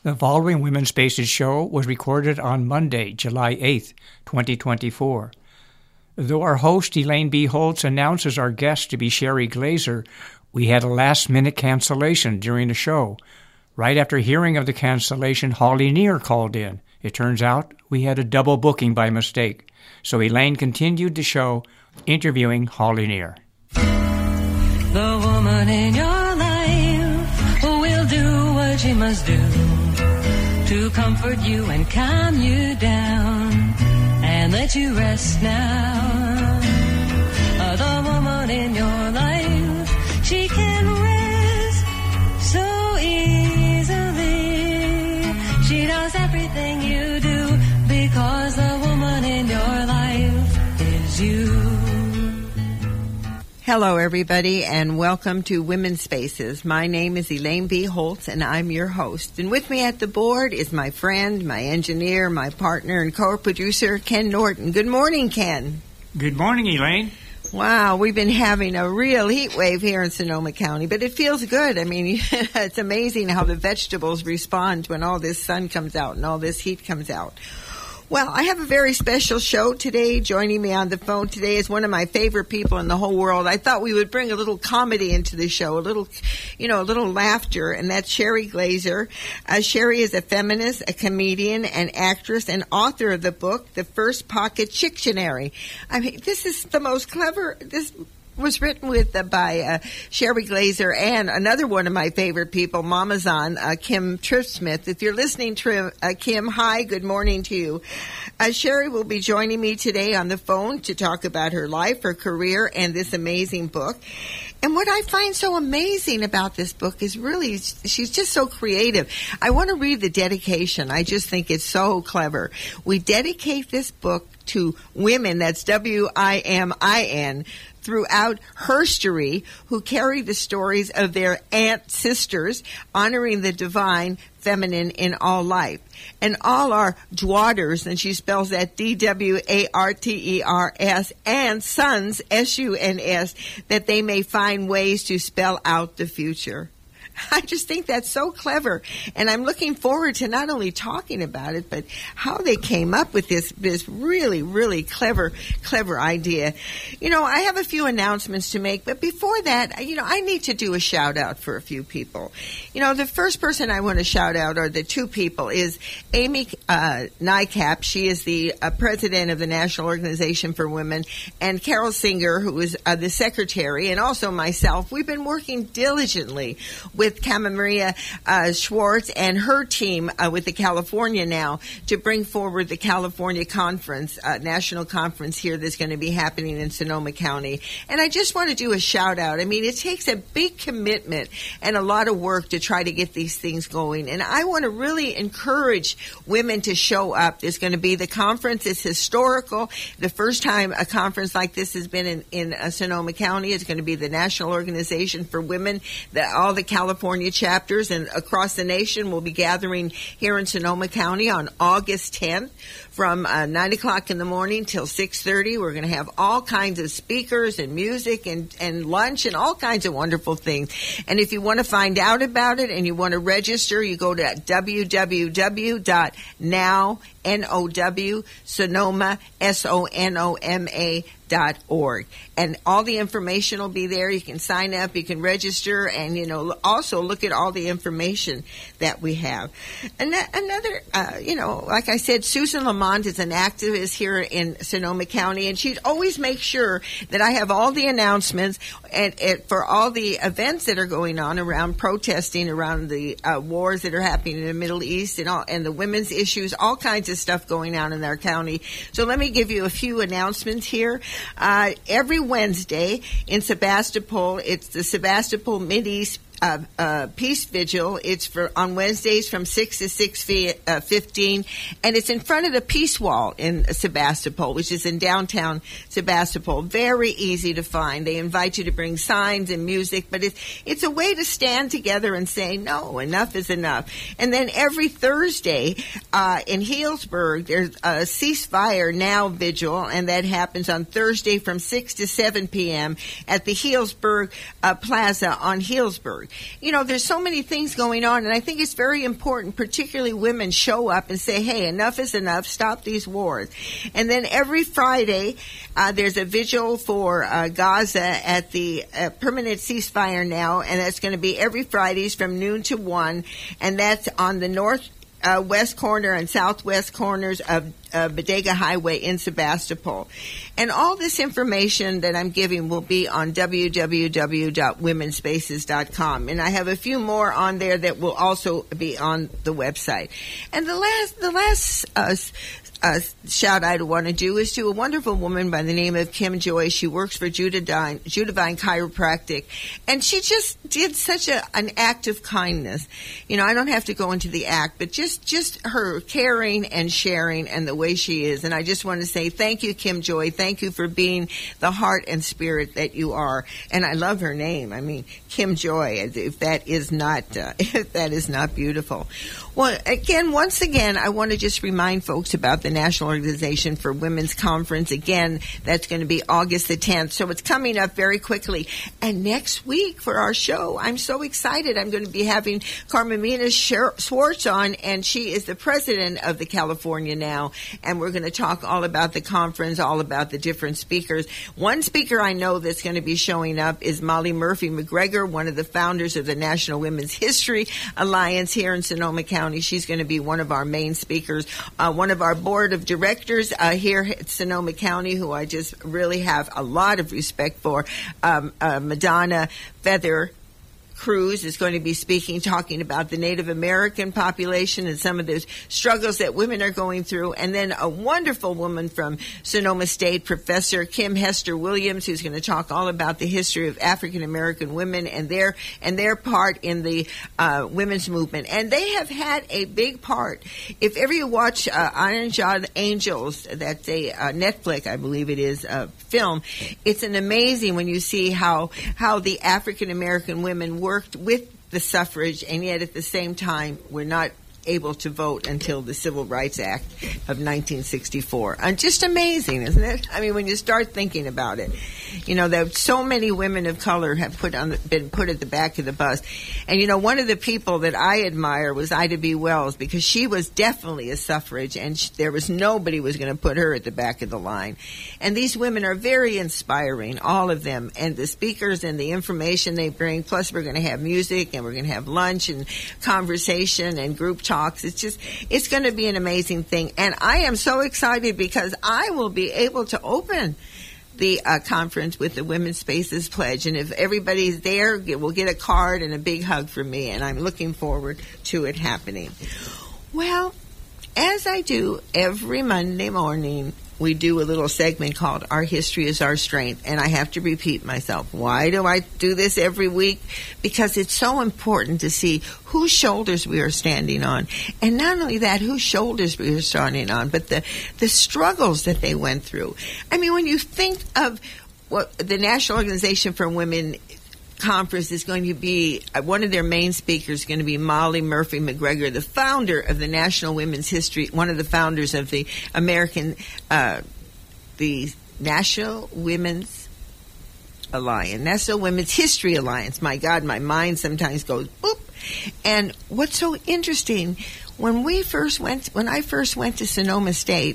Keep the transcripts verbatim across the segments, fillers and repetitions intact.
The following Women's Spaces show was recorded on Monday, July eighth, twenty twenty-four. Though our host, Elaine B. Holtz, announces our guest to be Sherry Glazer, we had a last-minute cancellation during the show. Right after hearing of the cancellation, Holly Near called in. It turns out we had a double booking by mistake. So Elaine continued the show, interviewing Holly Near. The woman in your life will do what she must do to comfort you and calm you down and let you rest now. Uh, the woman in your life, she can rest so easily. She does everything you do because the woman in your life is you. Hello, everybody, and welcome to Women's Spaces. My name is Elaine B. Holtz, and I'm your host. And with me at the board is my friend, my engineer, my partner, and co-producer, Ken Norton. Good morning, Ken. Good morning, Elaine. Wow, we've been having a real heat wave here in Sonoma County, but it feels good. I mean, it's amazing how the vegetables respond when all this sun comes out and all this heat comes out. Well, I have a very special show today. Joining me on the phone today is one of my favorite people in the whole world. I thought we would bring a little comedy into the show, a little, you know, a little laughter, and that's Sherry Glazer. Uh, Sherry is a feminist, a comedian, an actress, and author of the book, The First Pocket Chictionary. I mean, this is the most clever, this was written with uh, by uh, Sherry Glazer and another one of my favorite people, Mamazon, uh, Kim Tripp-Smith. If you're listening, Tri- uh, Kim, hi, good morning to you. Uh, Sherry will be joining me today on the phone to talk about her life, her career, and this amazing book. And what I find so amazing about this book is really, she's just so creative. I want to read the dedication. I just think it's so clever. We dedicate this book to women, that's W I M I N, throughout herstory, who carry the stories of their aunt sisters, honoring the divine feminine in all life. And all our daughters, and she spells that D W A R T E R S, and sons, S U N S, that they may find ways to spell out the future. I just think that's so clever, and I'm looking forward to not only talking about it, but how they came up with this this really, really clever, clever idea. You know, I have a few announcements to make, but before that, you know, I need to do a shout-out for a few people. You know, the first person I want to shout out, or the two people, is Amy uh, Nycap. She is the uh, president of the National Organization for Women, and Carol Singer, who is uh, the secretary, and also myself. We've been working diligently with Kama Maria uh, Schwartz and her team uh, with the California Now to bring forward the California Conference, uh, national conference here that's going to be happening in Sonoma County. And I just want to do a shout out. I mean, it takes a big commitment and a lot of work to try to get these things going. And I want to really encourage women to show up. There's going to be the conference. It's historical. The first time a conference like this has been in, in uh, Sonoma County. It's going to be the National Organization for Women, the, all the California California chapters and across the nation will be gathering here in Sonoma County on August tenth from uh, nine o'clock in the morning till six thirty. We're going to have all kinds of speakers and music and, and lunch and all kinds of wonderful things. And if you want to find out about it and you want to register, you go to w w w dot now, N O W, Sonoma, S O N O M A, dot org. And all the information will be there. You can sign up, you can register, and, you know, also look at all the information that we have. And another, uh, you know, like I said, Susan Lamont is an activist here in Sonoma County, and she'd always make sure that I have all the announcements and, and for all the events that are going on around protesting, around the uh, wars that are happening in the Middle East and all, and the women's issues, all kinds of stuff going on in our county. So let me give you a few announcements here. Uh, every Wednesday in Sebastopol, it's the Sebastopol Mideast Uh, uh, Peace Vigil. It's for on Wednesdays from six to six fifteen, and it's in front of the Peace Wall in Sebastopol, which is in downtown Sebastopol. Very easy to find. They invite you to bring signs and music, but it's it's a way to stand together and say, no, enough is enough. And then every Thursday uh, in Healdsburg, there's a Ceasefire Now Vigil, and that happens on Thursday from six to seven p.m. at the Healdsburg uh, Plaza on Healdsburg. you know, there's so many things going on, and I think it's very important, particularly women, show up and say, hey, enough is enough, stop these wars. And then every Friday, uh, there's a vigil for uh, Gaza at the uh, permanent ceasefire now, and that's going to be every Fridays from noon to one, and that's on the north Uh, west corner and southwest corners of uh, Bodega Highway in Sebastopol. And all this information that I'm giving will be on w w w dot women spaces dot com. And I have a few more on there that will also be on the website. And the last, the last uh, uh, shout I want to do is to a wonderful woman by the name of Kim Joy. She works for Judavine, Judavine Chiropractic. And she just did such a, an act of kindness. You know, I don't have to go into the act, but just just her caring and sharing and the way she is. And I just want to say thank you, Kim Joy. Thank you for being the heart and spirit that you are. And I love her name. I mean, Kim Joy, if that is not, uh, if that is not beautiful. Well, again, once again, I want to just remind folks about the National Organization for Women's Conference. Again, that's going to be August the tenth. So it's coming up very quickly. And next week for our show, I'm so excited. I'm going to be having Carmina Schwartz on, and she is the president of the California Now. And we're going to talk all about the conference, all about the different speakers. One speaker I know that's going to be showing up is Molly Murphy McGregor, one of the founders of the National Women's History Alliance here in Sonoma County. She's going to be one of our main speakers. Uh, one of our board of directors uh, here at Sonoma County, who I just really have a lot of respect for, um, uh, Madonna Feather Cruz is going to be speaking, talking about the Native American population and some of those struggles that women are going through. And then a wonderful woman from Sonoma State, Professor Kim Hester Williams, who's going to talk all about the history of African American women and their and their part in the uh, women's movement. And they have had a big part. If ever you watch uh, Iron Jawed Angels, that's a uh, Netflix, I believe it is, uh, film, it's an amazing when you see how how the African American women work worked with the suffrage, and yet at the same time we're not able to vote until the Civil Rights Act of nineteen sixty-four. And just amazing, isn't it? I mean, when you start thinking about it, you know, that so many women of color have put on the, been put at the back of the bus. And, you know, one of the people that I admire was Ida B. Wells, because she was definitely a suffrage, and she, there was nobody was going to put her at the back of the line. And these women are very inspiring, all of them, and the speakers and the information they bring. Plus, we're going to have music, and we're going to have lunch and conversation and group talks. It's just, it's going to be an amazing thing. And I am so excited because I will be able to open the uh, conference with the Women's Spaces Pledge. And if everybody's there, we'll get a card and a big hug from me. And I'm looking forward to it happening. Well, as I do every Monday morning, we do a little segment called Our History is Our Strength. And I have to repeat myself. Why do I do this every week? Because it's so important to see whose shoulders we are standing on. And not only that, whose shoulders we are standing on, but the, the struggles that they went through. I mean, when you think of what the National Organization for Women Conference is going to be, one of their main speakers is going to be Molly Murphy McGregor, the founder of the National Women's History, one of the founders of the American, uh, the National Women's Alliance, National Women's History Alliance. My God, my mind sometimes goes boop. And what's so interesting, when we first went, when I first went to Sonoma State,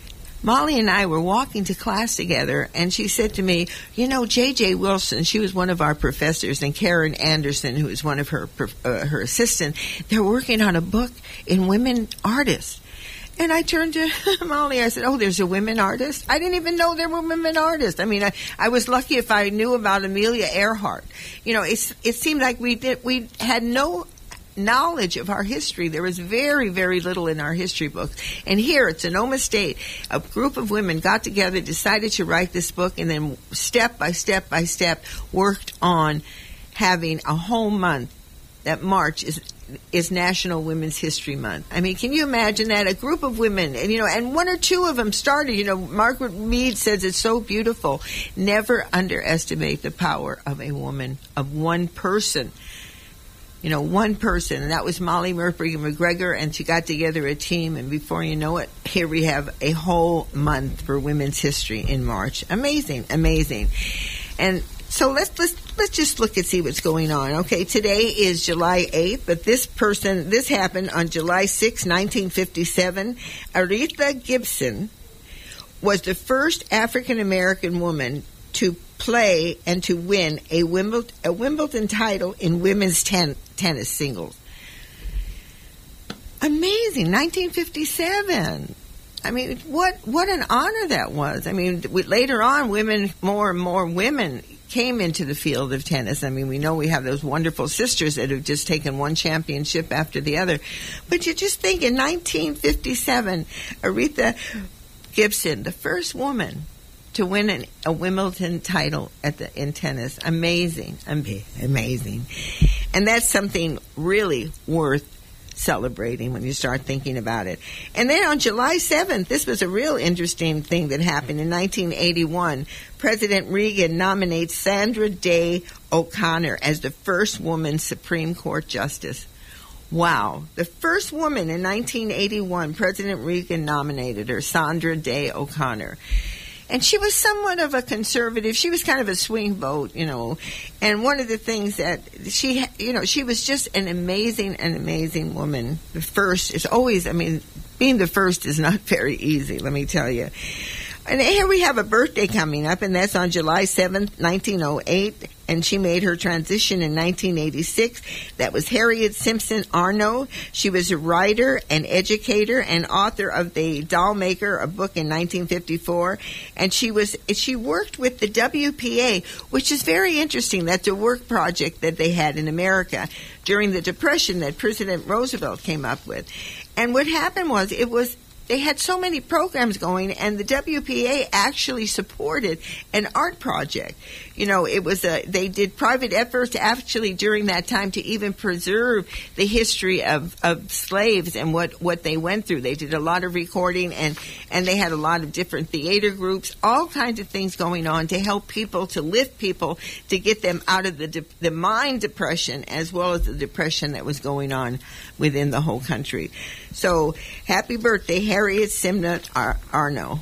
Molly and I were walking to class together, and she said to me, you know, J J Wilson, she was one of our professors, and Karen Anderson, who is one of her uh, her assistants, they're working on a book in women artists. And I turned to Molly, I said, oh, there's a women artist? I didn't even know there were women artists. I mean, I, I was lucky if I knew about Amelia Earhart. You know, it's, it seemed like we did, we had no knowledge of our history. There was very, very little in our history books. And here at Sonoma State, a group of women got together, decided to write this book, and then step by step by step worked on having a whole month. That March is is National Women's History Month. I mean, can you imagine that? A group of women, and you know, and one or two of them started. You know, Margaret Mead says it's so beautiful. Never underestimate the power of a woman, of one person. You know, one person, and that was Molly Murphy McGregor, and she got together a team, and before you know it, here we have a whole month for women's history in March. Amazing, amazing. And So let's let's let's just look and see what's going on. Okay, today is July eighth, but this person this happened on July sixth, nineteen fifty-seven. Aretha Gibson was the first African American woman to play and to win a Wimbledon, a Wimbledon title in women's ten, tennis singles. Amazing, nineteen fifty-seven. I mean, what what an honor that was. I mean, later on, women, more and more women came into the field of tennis. I mean, we know we have those wonderful sisters that have just taken one championship after the other. But you just think in nineteen fifty-seven, Aretha Gibson, the first woman to win an, a Wimbledon title at the in tennis. Amazing, amazing. And that's something really worth celebrating when you start thinking about it. And then on July seventh, this was a real interesting thing that happened in nineteen eighty-one. President Reagan nominates Sandra Day O'Connor as the first woman Supreme Court justice. Wow. The first woman in nineteen eighty-one, President Reagan nominated her, Sandra Day O'Connor. And she was somewhat of a conservative. She was kind of a swing vote, you know. And one of the things that she, you know, she was just an amazing, an amazing woman. The first is always, I mean, being the first is not very easy, let me tell you. And here we have a birthday coming up, and that's on July seventh, nineteen oh eight. And she made her transition in nineteen eighty-six. That was Harriet Simpson Arno. She was a writer and educator and author of The Doll Maker, a book in nineteen fifty-four. And she was she worked with the W P A, which is very interesting. That's a work project that they had in America during the Depression that President Roosevelt came up with. And what happened was it was they had so many programs going, and the W P A actually supported an art project. You know, it was a, they did private efforts actually during that time to even preserve the history of, of slaves and what, what they went through. They did a lot of recording, and, and they had a lot of different theater groups, all kinds of things going on to help people, to lift people, to get them out of the de- the mind depression as well as the depression that was going on within the whole country. So, happy birthday, Harriet Simna Ar- Arno.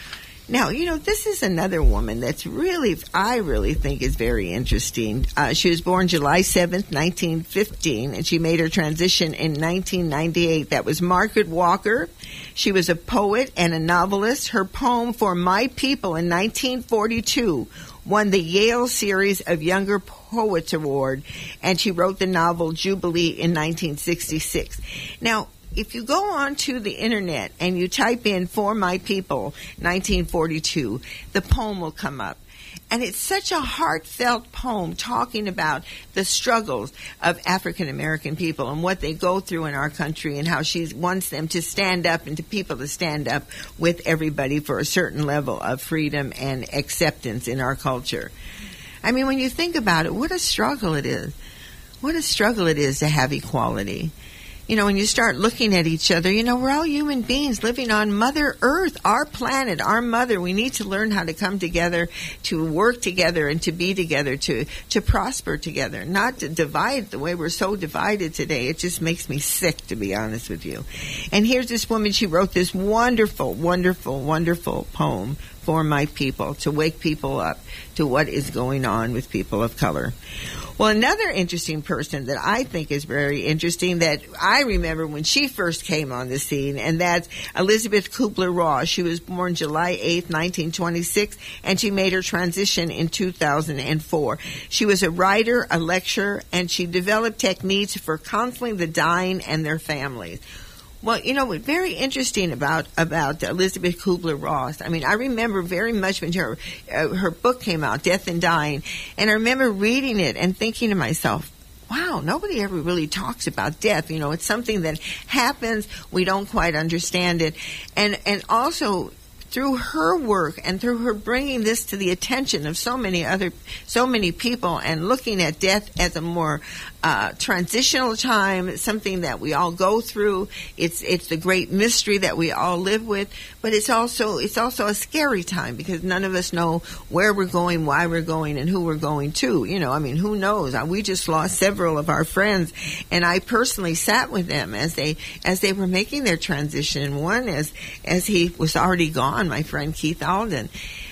Now, you know, this is another woman that's really, I really think is very interesting. Uh, she was born July seventh, nineteen fifteen, and she made her transition in nineteen ninety-eight. That was Margaret Walker. She was a poet and a novelist. Her poem, For My People, in nineteen forty-two, won the Yale Series of Younger Poets Award, and she wrote the novel Jubilee in nineteen sixty-six. Now, if you go on to the internet and you type in For My People, nineteen forty-two, the poem will come up. And it's such a heartfelt poem talking about the struggles of African American people and what they go through in our country and how she wants them to stand up and to people to stand up with everybody for a certain level of freedom and acceptance in our culture. I mean, when you think about it, what a struggle it is. What a struggle it is to have equality. You know, when you start looking at each other, you know, we're all human beings living on Mother Earth, our planet, our mother. We need to learn how to come together, to work together, and to be together, to, to prosper together, not to divide the way we're so divided today. It just makes me sick, to be honest with you. And here's this woman, she wrote this wonderful, wonderful, wonderful poem, For My People, to wake people up to what is going on with people of color. Well, another interesting person that I think is very interesting that I remember when she first came on the scene, and that's Elizabeth Kubler-Ross. She was born July eighth, nineteen twenty-six, and she made her transition in two thousand four. She was a writer, a lecturer, and she developed techniques for counseling the dying and their families. Well, you know, what's very interesting about about Elizabeth Kubler-Ross, I mean, I remember very much when her uh, her book came out, Death and Dying, and I remember reading it and thinking to myself, wow, nobody ever really talks about death. You know, it's something that happens, we don't quite understand it. And and also, through her work and through her bringing this to the attention of so many other, so many people, and looking at death as a more uh, transitional time, something that we all go through. It's it's the great mystery that we all live with, but it's also it's also a scary time because none of us know where we're going, why we're going, and who we're going to. You know, I mean, who knows? We just lost several of our friends, and I personally sat with them as they as they were making their transition. One as as he was already gone, my friend Keith Alden.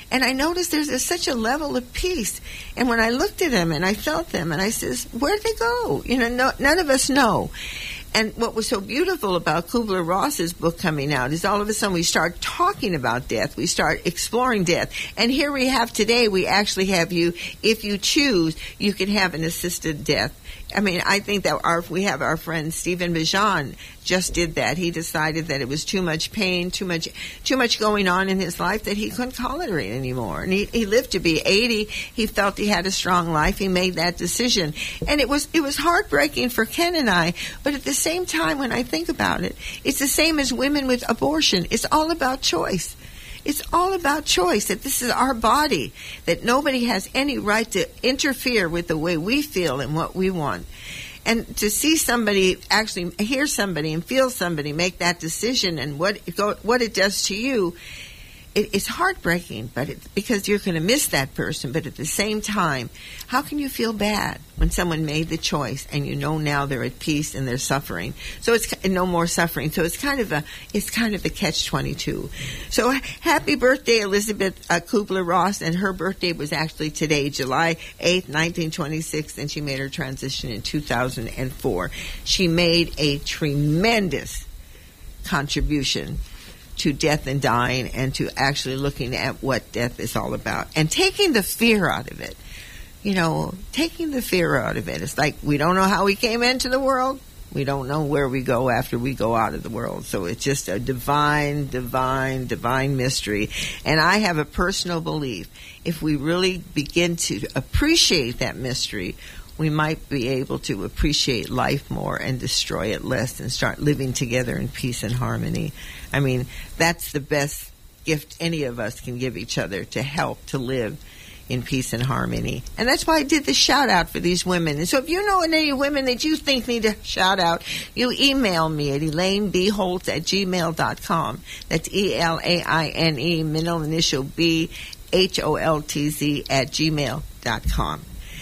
And I noticed there's a, such a level of peace. And when I looked at them and I felt them, and I says, where'd they go? You know, no, none of us know. And what was so beautiful about Kubler-Ross's book coming out is all of a sudden we start talking about death. We start exploring death. And here we have today, we actually have you, if you choose, you can have an assisted death. I mean, I think that our, we have our friend Stephen Bijan just did that. He decided that it was too much pain, too much too much going on in his life that he couldn't tolerate anymore. And he, he lived to be eighty. He felt he had a strong life. He made that decision. And it was it was heartbreaking for Ken and I, but at the same time, when I think about it, it's the same as women with abortion. It's all about choice. It's all about choice, that this is our body, that nobody has any right to interfere with the way we feel and what we want. And to see somebody, actually hear somebody and feel somebody make that decision and what it, go, what it does to you, it, it's heartbreaking, but it, because you're going to miss that person. But at the same time, how can you feel bad when someone made the choice and you know now they're at peace and they're suffering? So it's no more suffering. So it's kind of a it's kind of a catch twenty-two. So happy birthday, Elizabeth uh, Kubler-Ross, and her birthday was actually today, July eighth, nineteen twenty-six, and she made her transition in two thousand four. She made a tremendous contribution to death and dying, and to actually looking at what death is all about and taking the fear out of it. You know, taking the fear out of it. It's like we don't know how we came into the world. We don't know where we go after we go out of the world. So it's just a divine, divine, divine mystery. And I have a personal belief, if we really begin to appreciate that mystery, we might be able to appreciate life more and destroy it less and start living together in peace and harmony. I mean, that's the best gift any of us can give each other, to help to live in peace and harmony. And that's why I did the shout out for these women. And so if you know any women that you think need a shout out, you email me at elaine b holtz at gmail dot com. That's E L A I N E, middle initial B, H O L T Z at gmail dot com.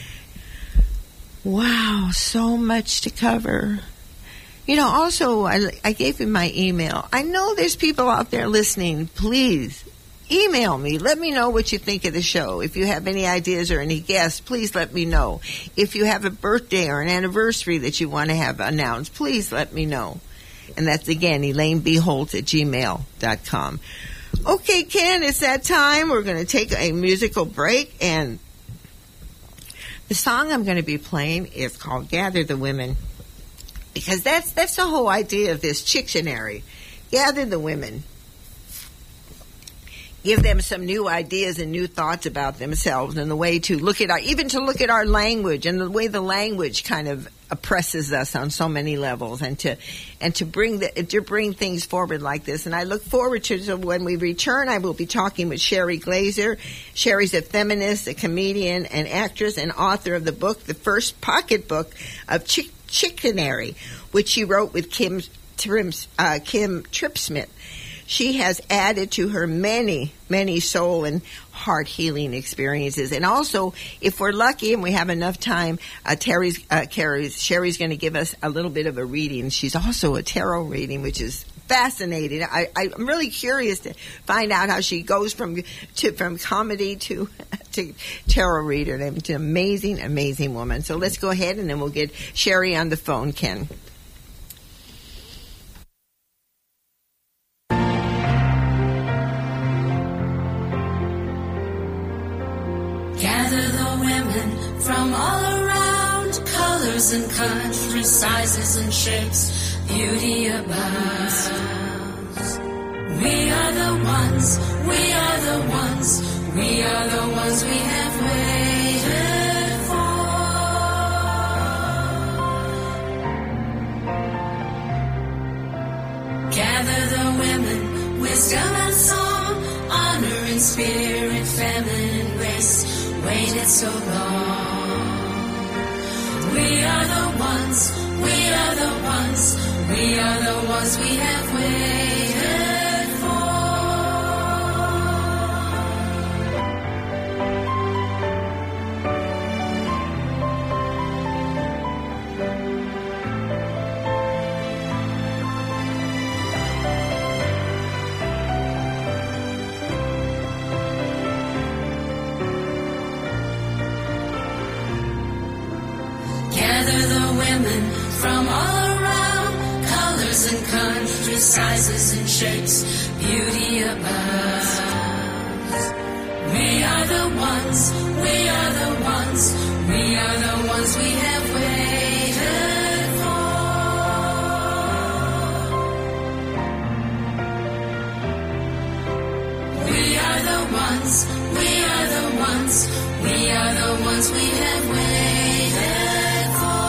Wow, so much to cover. You know, also, I, I gave him my email. I know there's people out there listening. Please, email me. Let me know what you think of the show. If you have any ideas or any guests, please let me know. If you have a birthday or an anniversary that you want to have announced, please let me know. And that's, again, elaine b holtz at gmail dot com. Okay, Ken, it's that time. We're going to take a musical break, and the song I'm going to be playing is called Gather the Women, because that's that's the whole idea of this Chictionary. Gather the women. Give them some new ideas and new thoughts about themselves, and the way to look at our, even to look at our language and the way the language kind of oppresses us on so many levels, and to and to bring the to bring things forward like this. And I look forward to, so when we return, I will be talking with Sherry Glazer. Sherry's a feminist, a comedian, an actress, and author of the book, the first pocket book of Chick- Chictionary, which she wrote with Kim Trims, uh, Kim Tripsmith. She has added to her many, many soul and heart healing experiences. And also, if we're lucky and we have enough time, uh, Terry's, uh, Carrie's, Sherry's going to give us a little bit of a reading. She's also a tarot reading, which is fascinating. I, I'm really curious to find out how she goes from to from comedy to to tarot reader. She's an amazing, amazing woman. So let's go ahead, and then we'll get Sherry on the phone, Ken. Gather the women from all around, colors and countries, sizes and shapes, beauty abounds. We are the ones, we are the ones, we are the ones we have waited for. Gather the women, wisdom and song, honor and spirit, feminine grace, waited so long. We are the ones, we are the ones, we are the ones we have waited for. women from all around, colors and countries, sizes and shapes, beauty abounds. We are the ones, we are the ones, we are the ones we have waited for. We are the ones, we are the ones, we are the ones we have waited for.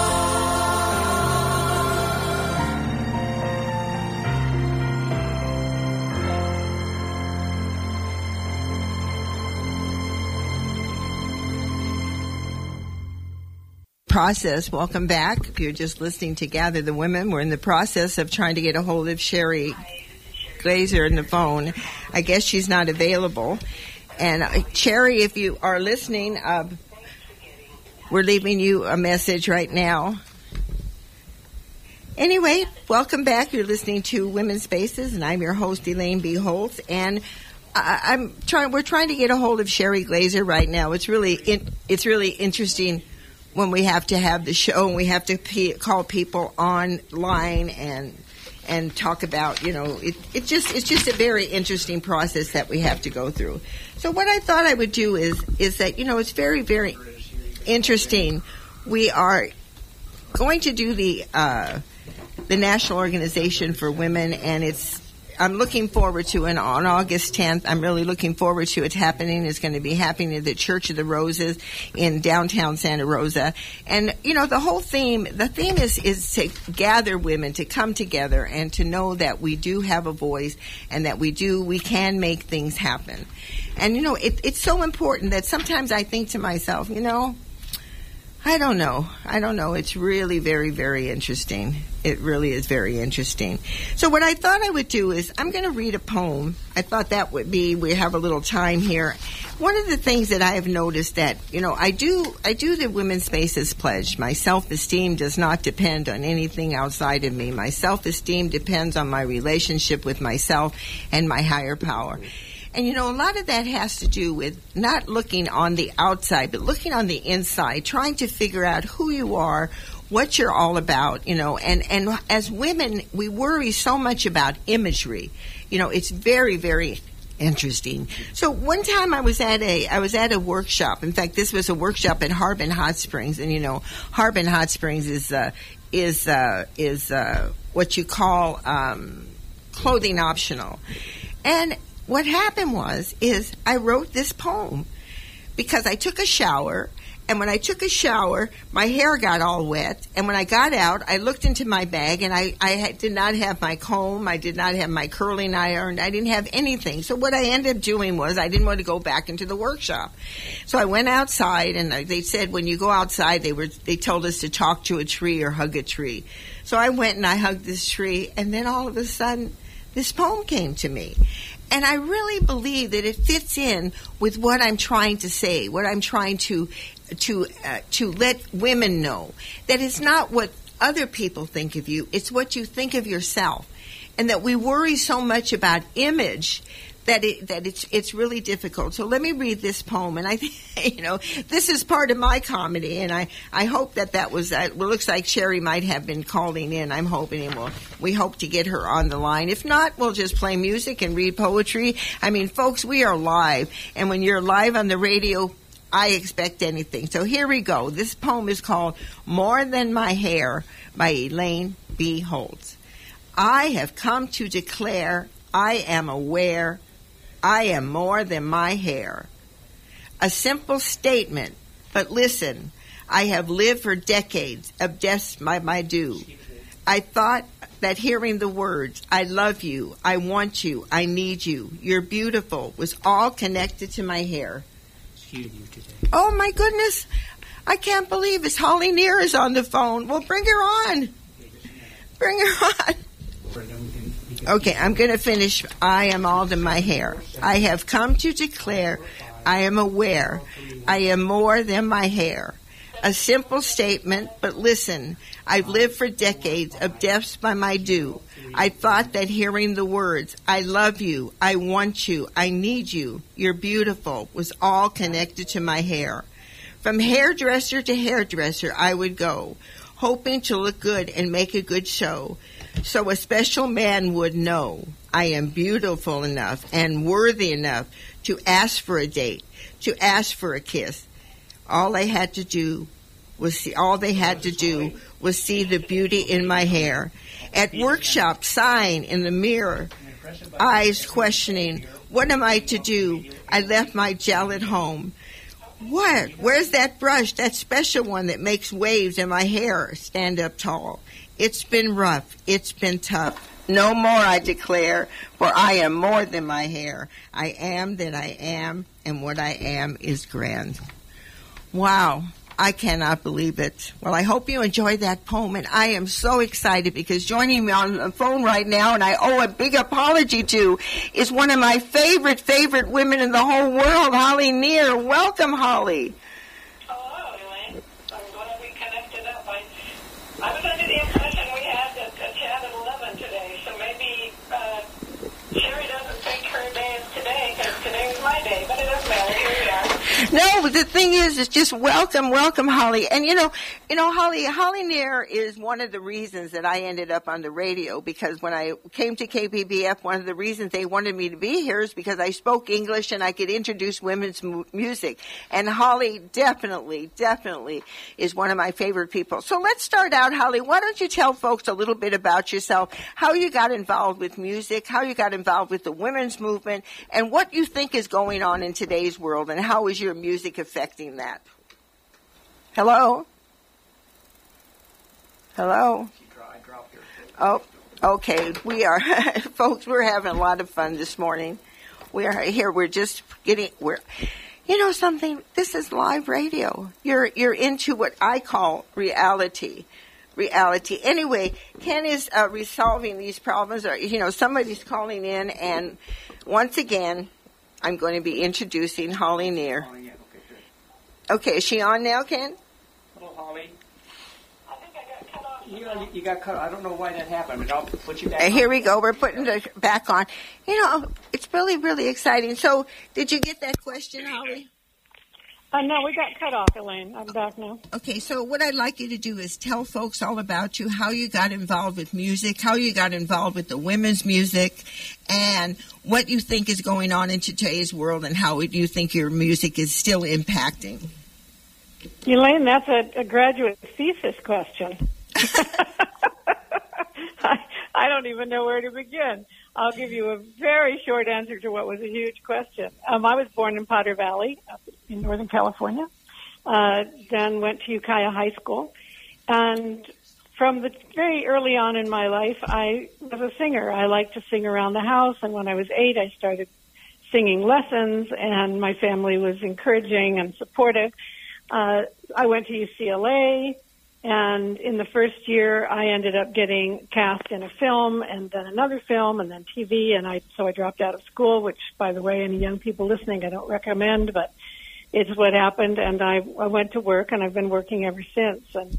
Process. Welcome back. If you're just listening to Gather the Women, we're in the process of trying to get a hold of Sherry Glazer on the phone. I guess she's not available. And uh, Sherry, if you are listening, uh, we're leaving you a message right now. Anyway, welcome back. You're listening to Women's Spaces, and I'm your host, Elaine B. Holtz. And I, I'm trying. We're trying to get a hold of Sherry Glazer right now. It's really, in, it's really interesting when we have to have the show and we have to p- call people online and and talk about, you know, it, it just it's just a very interesting process that we have to go through. So what I thought I would do is is that, you know, it's very, very interesting. We are going to do the uh, the National Organization for Women, and it's I'm looking forward to it on August tenth. I'm really looking forward to it happening. It's going to be happening at the Church of the Roses in downtown Santa Rosa. And, you know, the whole theme, the theme is, is to gather women, to come together and to know that we do have a voice and that we do, we can make things happen. And, you know, it, it's so important that sometimes I think to myself, you know, I don't know. I don't know. It's really very, very interesting. It really is very interesting. So what I thought I would do is I'm going to read a poem. I thought that would be, we have a little time here. One of the things that I have noticed that, you know, I do, I do the Women's Spaces Pledge. My self-esteem does not depend on anything outside of me. My self-esteem depends on my relationship with myself and my higher power. And, you know, a lot of that has to do with not looking on the outside, but looking on the inside, trying to figure out who you are, what you're all about, you know. And, and as women, we worry so much about imagery. You know, it's very, very interesting. So one time I was at a I was at a workshop. In fact, this was a workshop at Harbin Hot Springs. And, you know, Harbin Hot Springs is uh, is uh, is uh, what you call um, clothing optional. And what happened was, is I wrote this poem because I took a shower, and when I took a shower, my hair got all wet, and when I got out, I looked into my bag, and I, I had, did not have my comb, I did not have my curling iron, I didn't have anything. So what I ended up doing was I didn't want to go back into the workshop. So I went outside, and they said when you go outside, they were they told us to talk to a tree or hug a tree. So I went and I hugged this tree, and then all of a sudden, this poem came to me. And I really believe that it fits in with what I'm trying to say, what I'm trying to to uh, to let women know, that it's not what other people think of you, it's what you think of yourself. And that we worry so much about image that it, that it's it's really difficult. So let me read this poem, and I think, you know, this is part of my comedy, and I, I hope that that was, uh, well, looks like Sherry might have been calling in. I'm hoping, and we'll, we hope to get her on the line. If not, we'll just play music and read poetry. I mean, folks, we are live, and when you're live on the radio, I expect anything. So here we go. This poem is called More Than My Hair by Elaine B. Holtz. I have come to declare I am aware I am more than my hair. A simple statement, but listen, I have lived for decades of deaths by my due. I thought that hearing the words, I love you, I want you, I need you, you're beautiful, was all connected to my hair. Oh my goodness, I can't believe it's Holly Near is on the phone. Well, bring her on. Bring her on. Okay, I'm going to finish. I am all to my hair. I have come to declare I am aware I am more than my hair. A simple statement, but listen, I've lived for decades of deaths by my due. I thought that hearing the words, I love you, I want you, I need you, you're beautiful, was all connected to my hair. From hairdresser to hairdresser I would go, hoping to look good and make a good show, so a special man would know I am beautiful enough and worthy enough to ask for a date, to ask for a kiss. All they had to do was see, all they had to do was see the beauty in my hair. At workshop, sighing in the mirror, eyes questioning, what am I to do? I left my gel at home. What? Where's that brush, that special one that makes waves in my hair stand up tall? It's been rough. It's been tough. No more, I declare, for I am more than my hair. I am that I am, and what I am is grand. Wow. I cannot believe it. Well, I hope you enjoyed that poem, and I am so excited because joining me on the phone right now, and I owe a big apology to, is one of my favorite, favorite women in the whole world, Holly Near. Welcome, Holly. Hello, Elaine. I'm glad we connected up. I, I was under the impression we had a, a chat at eleven today, so maybe uh, Sherry doesn't think her day is today, because today was my day, but it doesn't matter. Here we are. No, the thing is, it's just welcome, welcome, Holly. And you know, you know, Holly, Holly Near is one of the reasons that I ended up on the radio, because when I came to K P B F, one of the reasons they wanted me to be here is because I spoke English and I could introduce women's mu- music. And Holly definitely, definitely is one of my favorite people. So let's start out, Holly. Why don't you tell folks a little bit about yourself, how you got involved with music, how you got involved with the women's movement, and what you think is going on in today's world, and how is your music affecting that? Hello? Hello? Oh, okay. We are, folks, we're having a lot of fun this morning. We are here. We're just getting, we're, you know something? This is live radio. You're, you're into what I call reality. Reality. Anyway, Ken is uh, resolving these problems. Or, you know, somebody's calling in, and once again, I'm going to be introducing Holly Near. Okay, is she on now, Ken? Hello, Holly. I think I got cut off. You, you got cut. I don't know why that happened, but I'll put you back Uh, on. here we go. We're putting it back on. You know, it's really, really exciting. So, did you get that question, Holly? Uh, no, we got cut off, Elaine. I'm back now. Okay, so what I'd like you to do is tell folks all about you, how you got involved with music, how you got involved with the women's music, and what you think is going on in today's world, and how you think your music is still impacting. Elaine, that's a, a graduate thesis question. I, I don't even know where to begin. I'll give you a very short answer to what was a huge question. Um, I was born in Potter Valley, up in Northern California. Uh, then went to Ukiah High School. And from the very early on in my life, I was a singer. I liked to sing around the house. And when I was eight, I started singing lessons, and my family was encouraging and supportive. Uh, I went to U C L A. And in the first year, I ended up getting cast in a film, and then another film, and then T V. And I so I dropped out of school, which, by the way, any young people listening, I don't recommend, but it's what happened. And I, I went to work, and I've been working ever since. And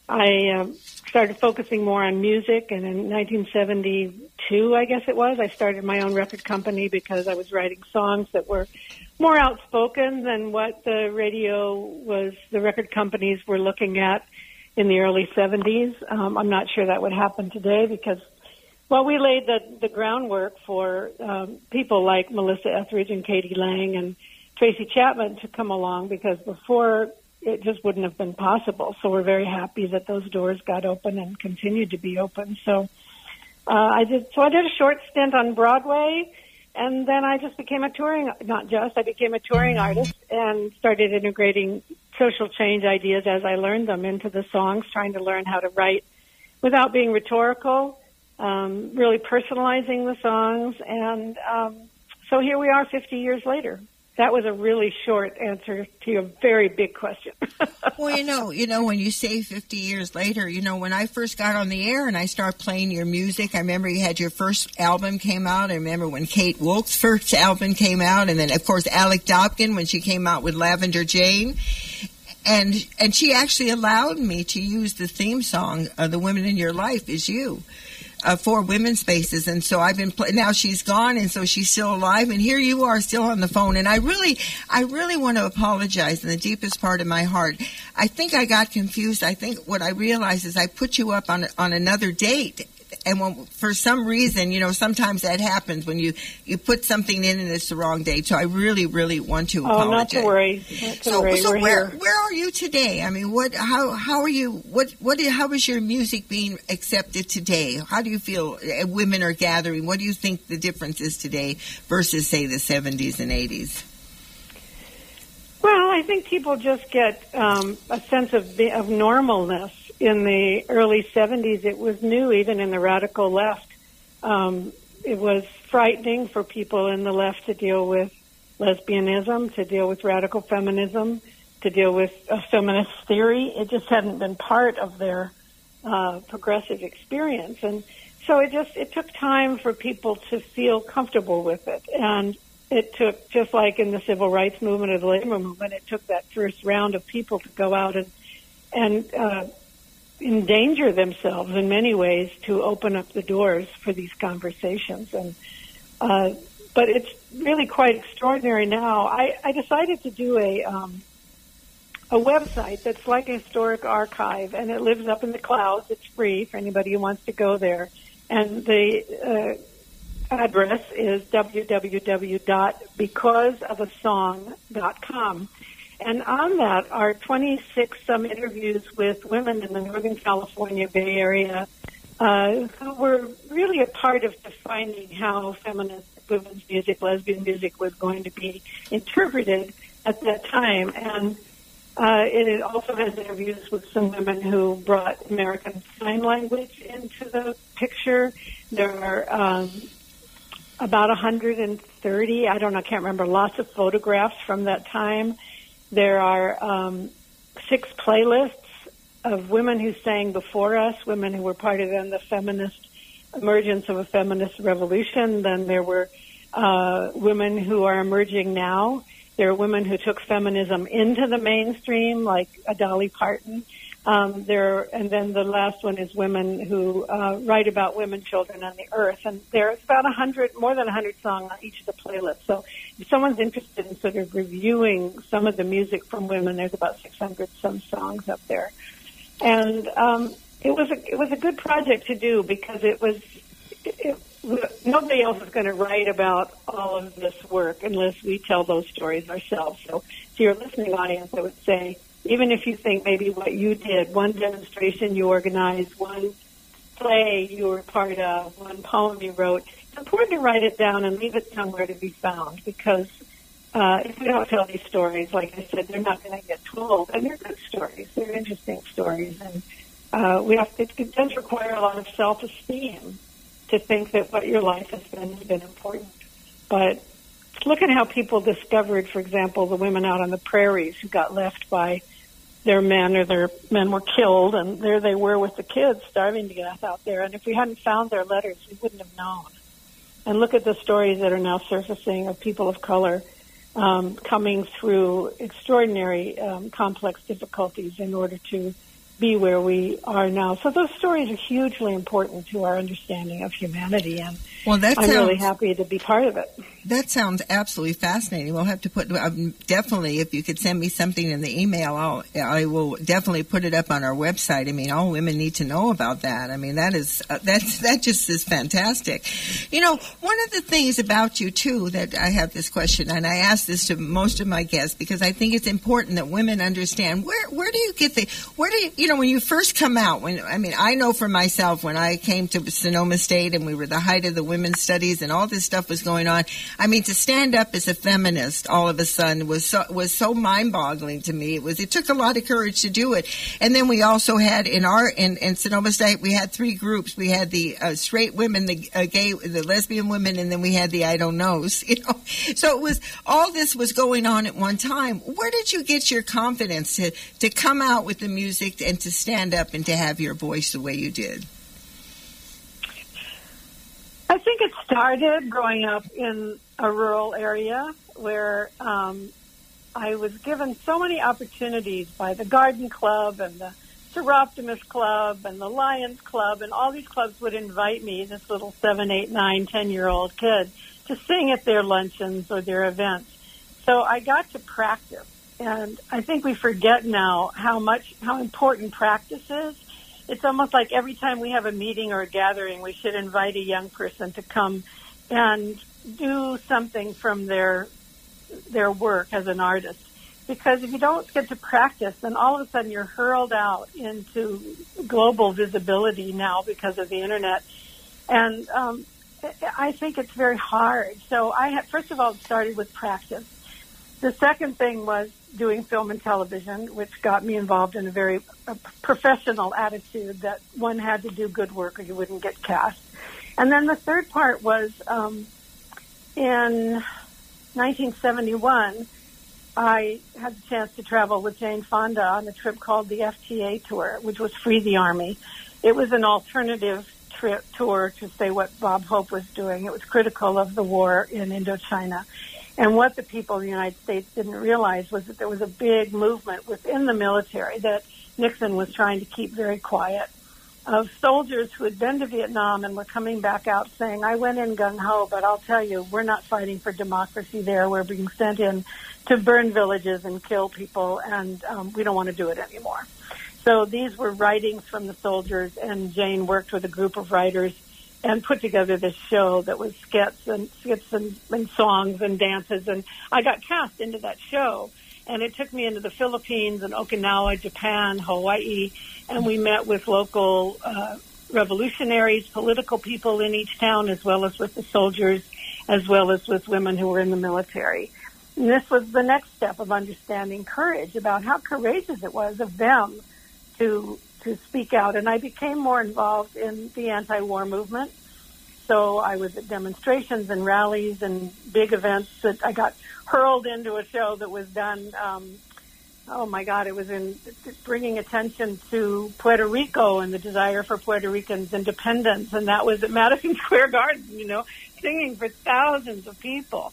I um, started focusing more on music. And in nineteen seventy-two, I guess it was, I started my own record company because I was writing songs that were more outspoken than what the radio was, the record companies were looking at in the early seventies. Um, I'm not sure that would happen today because, well, we laid the, the groundwork for um, people like Melissa Etheridge and Katie Lang and Tracy Chapman to come along, because before it just wouldn't have been possible. So we're very happy that those doors got open and continued to be open. So uh, I did. So I did a short stint on Broadway, and then I just became a touring. Not just I became a touring artist and started integrating social change ideas as I learned them into the songs, trying to learn how to write without being rhetorical, um, really personalizing the songs. And um, so here we are fifty years later. That was a really short answer to a very big question. Well, you know, you know, when you say fifty years later, you know, when I first got on the air and I started playing your music, I remember you had your first album came out. I remember when Kate Wilkes' first album came out, and then, of course, Alec Dobkin when she came out with Lavender Jane. And and she actually allowed me to use the theme song, uh, The Women in Your Life Is You. uh, four women's spaces, and so I've been pl- now she's gone, and so she's still alive, and here you are still on the phone. And I really, I really want to apologize in the deepest part of my heart. I think I got confused. I think what I realized is I put you up on on another date. And when, for some reason, you know, sometimes that happens when you, you put something in and it's the wrong date. So I really, really want to apologize. Oh, not to worry. Not to so, worry. so We're where here. where are you today? I mean, what how how are you? What what how is your music being accepted today? How do you feel uh, women are gathering? What do you think the difference is today versus, say, the seventies and eighties? Well, I think people just get um, a sense of of normalness. In the early seventies, it was new, even in the radical left. Um, it was frightening for people in the left to deal with lesbianism, to deal with radical feminism, to deal with a feminist theory. It just hadn't been part of their uh, progressive experience. And so it just, it took time for people to feel comfortable with it. And it took, just like in the civil rights movement or the labor movement, it took that first round of people to go out and, and, uh, endanger themselves in many ways to open up the doors for these conversations. And uh, but it's really quite extraordinary now. I, I decided to do a um, a website that's like a historic archive, and it lives up in the clouds. It's free for anybody who wants to go there. And the uh, address is w w w dot because of a song dot com. And on that are twenty-six some interviews with women in the Northern California Bay Area uh, who were really a part of defining how feminist women's music, lesbian music was going to be interpreted at that time. And uh, it also has interviews with some women who brought American Sign Language into the picture. There are um, about one hundred thirty, I don't know, I can't remember, lots of photographs from that time. There are um, six playlists of women who sang before us, women who were part of then the feminist emergence of a feminist revolution. Then there were uh, women who are emerging now. There are women who took feminism into the mainstream, like Dolly Parton. Um, there, and then the last one is women who uh, write about women, children, and the earth. And there's about a hundred, more than a hundred songs on each of the playlists. So if someone's interested in sort of reviewing some of the music from women, there's about six hundred some songs up there. And um, it was a it was a good project to do because it was it, it, nobody else is going to write about all of this work unless we tell those stories ourselves. So to your listening audience, I would say, even if you think maybe what you did, one demonstration you organized, one play you were part of, one poem you wrote, it's important to write it down and leave it somewhere to be found because uh, if we don't tell these stories, like I said, they're not going to get told. And they're good stories. They're interesting stories. And uh, we have to, it does require a lot of self-esteem to think that what your life has been has been important. But look at how people discovered, for example, the women out on the prairies who got left by their men or their men were killed, and there they were with the kids starving to death out there. And if we hadn't found their letters, we wouldn't have known. And look at the stories that are now surfacing of people of color um, coming through extraordinary um, complex difficulties in order to be where we are now. So those stories are hugely important to our understanding of humanity, and well, that I'm sounds, really happy to be part of it. That sounds absolutely fascinating. We'll have to put um, definitely, if you could send me something in the email, I'll I will definitely put it up on our website. I mean, all women need to know about that. I mean, that is uh, that's that just is fantastic. You know, one of the things about you too that I have this question, and I ask this to most of my guests because I think it's important that women understand where where do you get the where do you you know when you first come out. When I mean, I know for myself when I came to Sonoma State and we were the height of the women's studies and all this stuff was going on. I mean, to stand up as a feminist all of a sudden was so, was so mind-boggling to me. It was. It took a lot of courage to do it. And then we also had in our in, in Sonoma State, we had three groups. We had the uh, straight women, the uh, gay, the lesbian women, and then we had the I don't knows. You know, so it was all this was going on at one time. Where did you get your confidence to to come out with the music and to stand up and to have your voice the way you did? I think it started growing up in a rural area where um, I was given so many opportunities by the garden club and the Seroptimus Club and the Lions Club, and all these clubs would invite me, this little seven, eight, nine, ten-year-old kid, to sing at their luncheons or their events. So I got to practice, and I think we forget now how much, how important practice is. It's almost like every time we have a meeting or a gathering, we should invite a young person to come and do something from their their work as an artist. Because if you don't get to practice, then all of a sudden you're hurled out into global visibility now because of the internet. And um, I think it's very hard. So I had, first of all, started with practice. The second thing was doing film and television, which got me involved in a very a professional attitude that one had to do good work or you wouldn't get cast. And then the third part was um, in nineteen seventy-one, I had the chance to travel with Jane Fonda on a trip called the F T A Tour, which was Free the Army. It was an alternative trip tour to say what Bob Hope was doing. It was critical of the war in Indochina. And what the people of the United States didn't realize was that there was a big movement within the military that Nixon was trying to keep very quiet, of soldiers who had been to Vietnam and were coming back out saying, I went in gung-ho, but I'll tell you, we're not fighting for democracy there. We're being sent in to burn villages and kill people, and um, we don't want to do it anymore. So these were writings from the soldiers, and Jane worked with a group of writers and put together this show that was skits and skits and, and songs and dances. And I got cast into that show, and it took me into the Philippines and Okinawa, Japan, Hawaii, and we met with local uh, revolutionaries, political people in each town, as well as with the soldiers, as well as with women who were in the military. And this was the next step of understanding courage, about how courageous it was of them to to speak out. And I became more involved in the anti-war movement. So I was at demonstrations and rallies and big events that I got hurled into a show that was done, um, oh my God, it was in bringing attention to Puerto Rico and the desire for Puerto Ricans' independence. And that was at Madison Square Garden, you know, singing for thousands of people.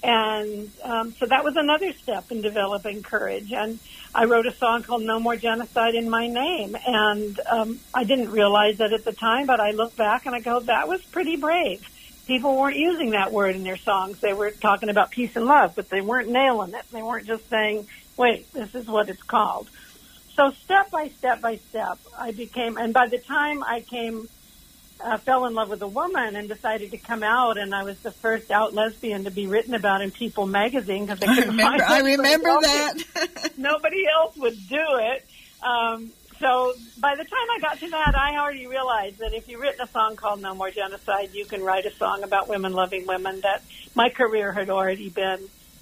And um, so that was another step in developing courage. And I wrote a song called No More Genocide in My Name. And um, I didn't realize that at the time, but I look back and I go, that was pretty brave. People weren't using that word in their songs. They were talking about peace and love, but they weren't nailing it. They weren't just saying, wait, this is what it's called. So step by step by step, I became, and by the time I came, uh, fell in love with a woman and decided to come out, and I was the first out lesbian to be written about in People magazine because I couldn't I remember, find I remember that. Nobody else would do it. Um, so by the time I got to that, I already realized that if you've written a song called No More Genocide, you can write a song about women loving women, that my career had already been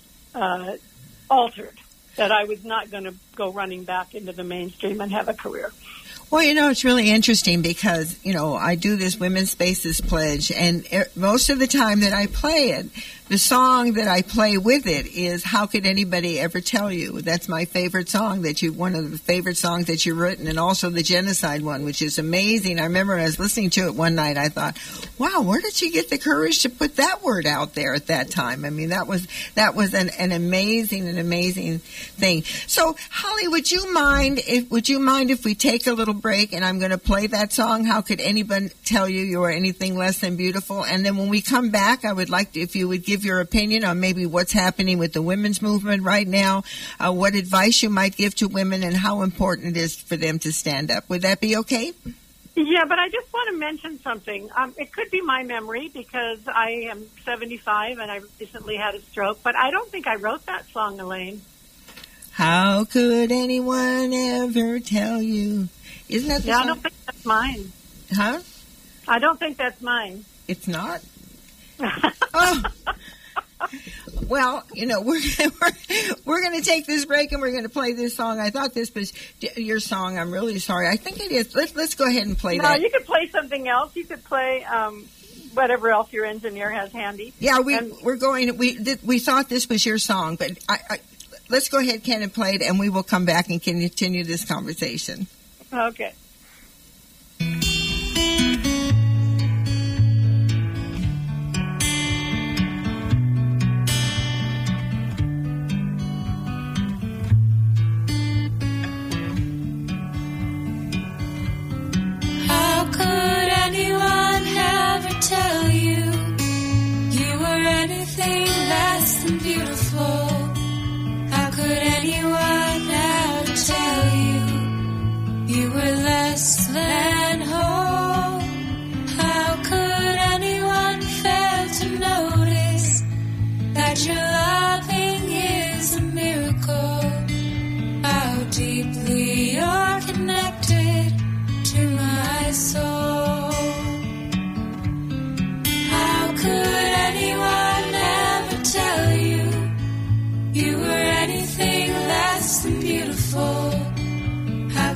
uh, altered, that I was not going to go running back into the mainstream and have a career. Well, you know, it's really interesting because, you know, I do this Women's Spaces Pledge, and most of the time that I play it, the song that I play with it is How Could Anybody Ever Tell You? That's my favorite song, that you, one of the favorite songs that you've written, and also the genocide one, which is amazing. I remember I was listening to it one night, I thought, wow, where did you get the courage to put that word out there at that time? I mean, that was that was an, an amazing, an amazing thing. So, Holly, would you mind if would you mind if we take a little break and I'm going to play that song, How Could Anybody Tell You You Are Anything Less Than Beautiful? And then when we come back, I would like to, if you would give your opinion on maybe what's happening with the women's movement right now, uh, what advice you might give to women, and how important it is for them to stand up. Would that be okay? Yeah, but I just want to mention something. Um, it could be my memory because I am seventy-five and I recently had a stroke, but I don't think I wrote that song, Elaine. How could anyone ever tell you? Isn't that the Yeah, song? I don't think that's mine. Huh? I don't think that's mine. It's not? Oh. Well, you know, we're we're, we're going to take this break and we're going to play this song. I thought this was your song. I'm really sorry. I think it is. Let's let's go ahead and play no, that. No, you could play something else. You could play um, whatever else your engineer has handy. Yeah, we and, we're going. We th- we thought this was your song, but I, I, let's go ahead, Ken, and play it, and we will come back and continue this conversation. Okay.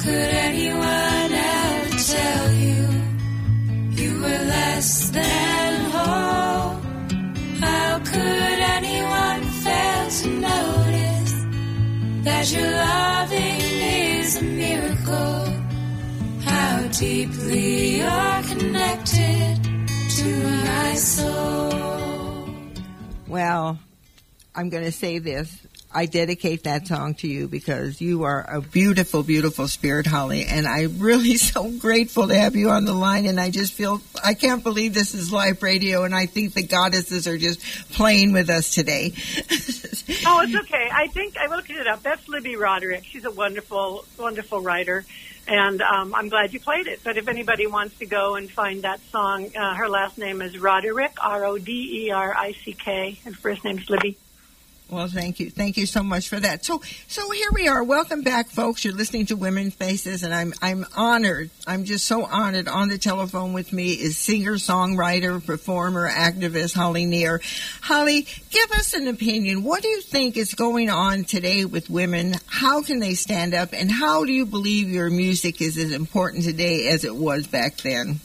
could anyone ever tell you you were less than whole? How could anyone fail to notice that your loving is a miracle? How deeply you're connected to my soul. Well, I'm going to say this. I dedicate that song to you because you are a beautiful, beautiful spirit, Holly, and I'm really so grateful to have you on the line, and I just feel, I can't believe this is live radio, and I think the goddesses are just playing with us today. Oh, it's okay. I think, I looked it up. That's Libby Roderick. She's a wonderful, wonderful writer, and um, I'm glad you played it. But if anybody wants to go and find that song, uh, her last name is Roderick, R O D E R I C K, and first name's Libby. Well, thank you. Thank you so much for that. So, so here we are. Welcome back, folks. You're listening to Women's Faces, and I'm, I'm honored. I'm just so honored. On the telephone with me is singer, songwriter, performer, activist Holly Near. Holly, give us an opinion. What do you think is going on today with women? How can they stand up? And how do you believe your music is as important today as it was back then?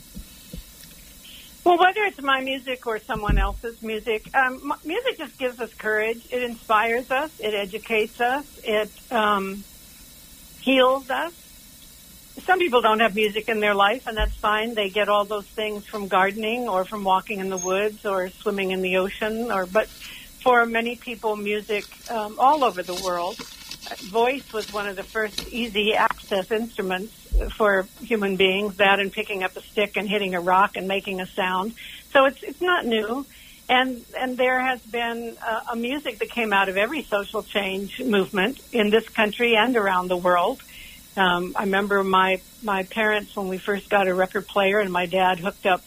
Well, whether it's my music or someone else's music, um, m- music just gives us courage. It inspires us. It educates us. It um, heals us. Some people don't have music in their life, and that's fine. They get all those things from gardening or from walking in the woods or swimming in the ocean. Or, but for many people, music um, all over the world, voice was one of the first easy access instruments for human beings, that and picking up a stick and hitting a rock and making a sound. So it's it's not new. And and there has been a, a music that came out of every social change movement in this country and around the world. Um, I remember my, my parents, when we first got a record player, and my dad hooked up,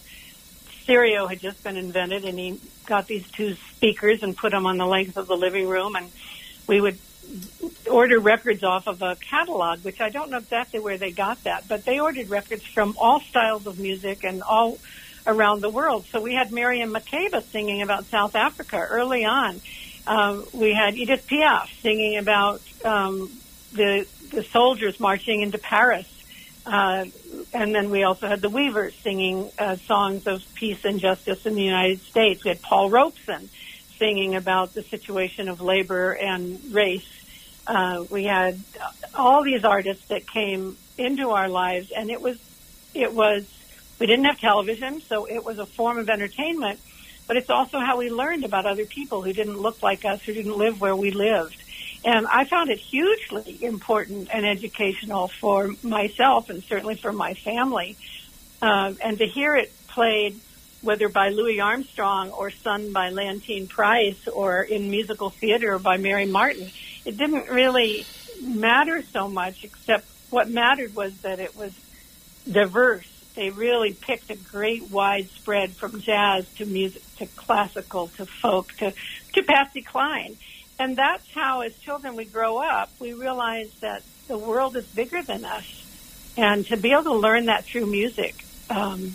stereo had just been invented, and he got these two speakers and put them on the length of the living room, and we would order records off of a catalog, which I don't know exactly where they got that, but they ordered records from all styles of music and all around the world. So we had Miriam Makeba singing about South Africa early on. Um, we had Edith Piaf singing about um, the the soldiers marching into Paris. Uh, and then we also had the Weavers singing uh, songs of peace and justice in the United States. We had Paul Robeson singing about the situation of labor and race. Uh, we had all these artists that came into our lives, and it was, it was, we didn't have television, so it was a form of entertainment, but it's also how we learned about other people who didn't look like us, who didn't live where we lived. And I found it hugely important and educational for myself and certainly for my family. Uh, and to hear it played, whether by Louis Armstrong or sung by Leontyne Price or in musical theater by Mary Martin, it didn't really matter so much, except what mattered was that it was diverse. They really picked a great wide spread from jazz to music to classical to folk to, to Patsy Cline. And that's how, as children, we grow up, we realize that the world is bigger than us. And to be able to learn that through music, um,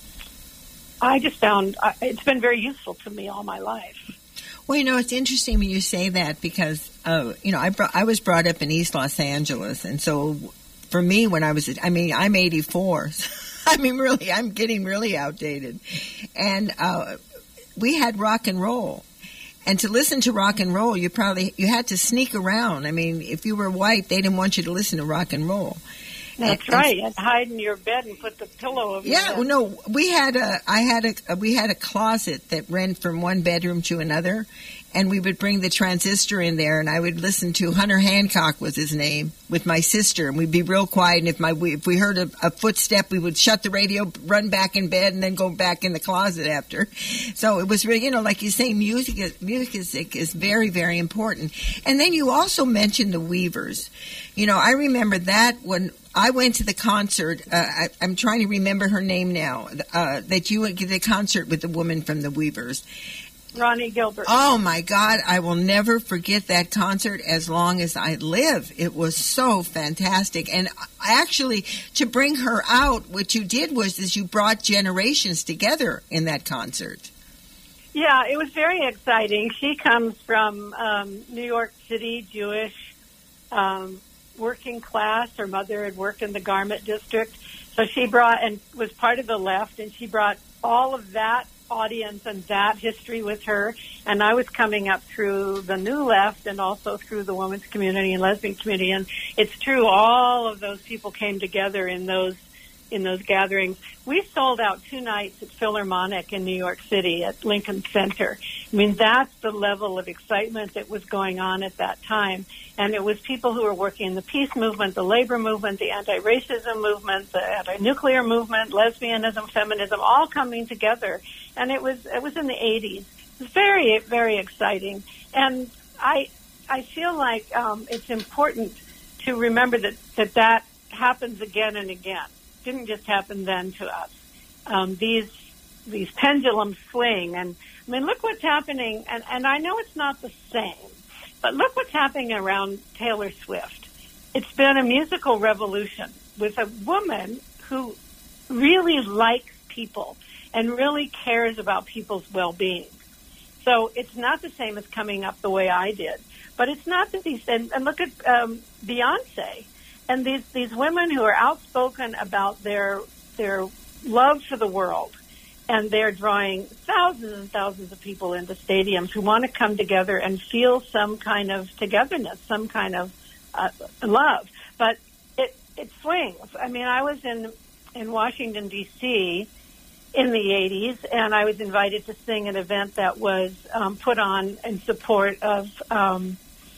I just found uh, it's been very useful to me all my life. Well, you know, it's interesting when you say that because, uh, you know, I brought, I was brought up in East Los Angeles. And so for me, when I was, I mean, I'm eighty-four. I mean, really, I'm getting really outdated. And uh, we had rock and roll. And to listen to rock and roll, you probably, you had to sneak around. I mean, if you were white, they didn't want you to listen to rock and roll. That's and, right. And hide in your bed and put the pillow over yeah, your head. no, we had a, I had a, we had a closet that ran from one bedroom to another, and we would bring the transistor in there, and I would listen to Hunter Hancock was his name with my sister, and we'd be real quiet. And if my, if we heard a, a footstep, we would shut the radio, run back in bed, and then go back in the closet after. So it was really, you know, like you say, music is, music is very, very important. And then you also mentioned the Weavers. You know, I remember that when I went to the concert. Uh, I, I'm trying to remember her name now. Uh, that you went to the concert with the woman from the Weavers. Ronnie Gilbert. Oh, my God. I will never forget that concert as long as I live. It was so fantastic. And actually, to bring her out, what you did was is you brought generations together in that concert. Yeah, it was very exciting. She comes from um, New York City, Jewish, um, working class. Her mother had worked in the garment district. So she brought, and was part of the left, and she brought all of that audience and that history with her. And I was coming up through the new left and also through the women's community and lesbian community. And it's true, all of those people came together in those in those gatherings. We sold out two nights at Philharmonic in New York City at Lincoln Center. I mean, that's the level of excitement that was going on at that time. And it was people who were working in the peace movement, the labor movement, the anti-racism movement, the anti-nuclear movement, lesbianism, feminism, all coming together. And it was it was in the eighties. It was very, very exciting. And I I feel like um, it's important to remember that, that that happens again and again. Didn't just happen then to us. Um, these these pendulums swing, and I mean, look what's happening. And, and I know it's not the same, but look what's happening around Taylor Swift. It's been a musical revolution with a woman who really likes people and really cares about people's well-being. So it's not the same as coming up the way I did, but it's not that these. And, and look at um, Beyonce. And these, these women who are outspoken about their their love for the world, and they're drawing thousands and thousands of people into stadiums who want to come together and feel some kind of togetherness, some kind of uh, love. But it it swings. I mean, I was in in Washington, D C in the eighties, and I was invited to sing an event that was um, put on in support of um,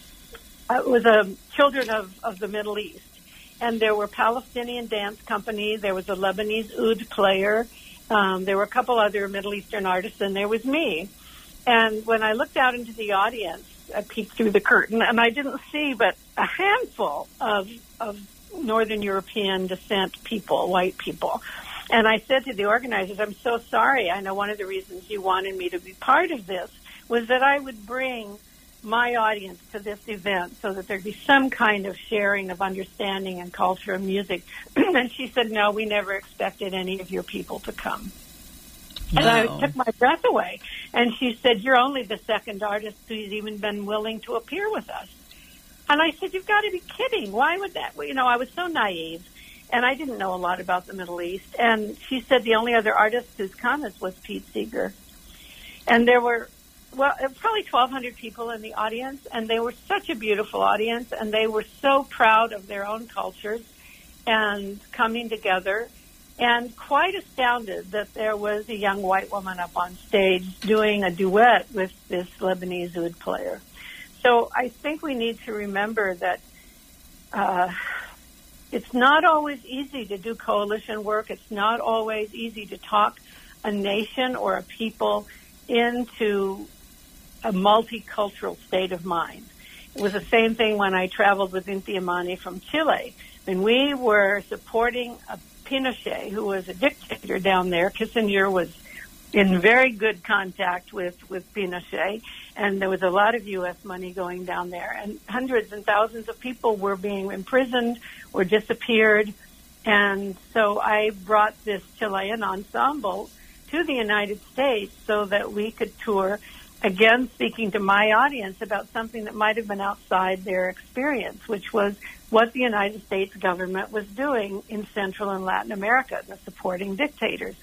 it was a children of, of the Middle East. And there were Palestinian dance companies. There was a Lebanese oud player. Um, there were a couple other Middle Eastern artists, and there was me. And when I looked out into the audience, I peeked through the curtain, and I didn't see but a handful of, of Northern European descent people, white people. And I said to the organizers, I'm so sorry. I know one of the reasons you wanted me to be part of this was that I would bring my audience to this event so that there'd be some kind of sharing of understanding and culture and music. And she said, no, we never expected any of your people to come. No. And I took my breath away. And she said, you're only the second artist who's even been willing to appear with us. And I said, you've got to be kidding. Why would that? Well, you know, I was so naive, and I didn't know a lot about the Middle East. And she said the only other artist who's come was Pete Seeger. And there were Well, probably twelve hundred people in the audience, and they were such a beautiful audience, and they were so proud of their own cultures and coming together, and quite astounded that there was a young white woman up on stage doing a duet with this Lebanese oud player. So I think we need to remember that uh, it's not always easy to do coalition work. It's not always easy to talk a nation or a people into a multicultural state of mind. It was the same thing when I traveled with Inti Amani from Chile. I mean, we were supporting a Pinochet, who was a dictator down there. Kissinger was in very good contact with, with Pinochet, and there was a lot of U S money going down there. And hundreds and thousands of people were being imprisoned or disappeared. And so I brought this Chilean ensemble to the United States so that we could tour, again, speaking to my audience about something that might have been outside their experience, which was what the United States government was doing in Central and Latin America, the supporting dictators.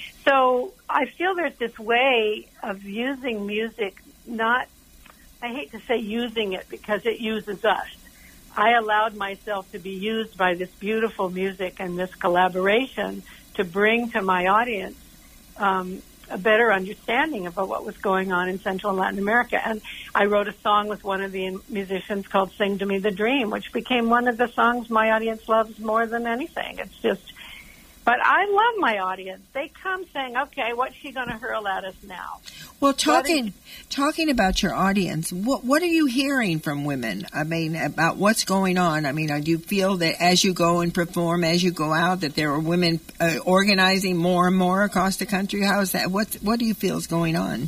So I feel there's this way of using music, not, I hate to say using it because it uses us. I allowed myself to be used by this beautiful music and this collaboration to bring to my audience um, a better understanding about what was going on in Central and Latin America. And I wrote a song with one of the musicians called Sing to Me the Dream, which became one of the songs my audience loves more than anything. It's just, but I love my audience. They come saying, okay, what's she going to hurl at us now? Well, talking talking about your audience, what what are you hearing from women? I mean, about what's going on? I mean, do you feel that as you go and perform, as you go out, that there are women uh, organizing more and more across the country? How is that? What what do you feel is going on?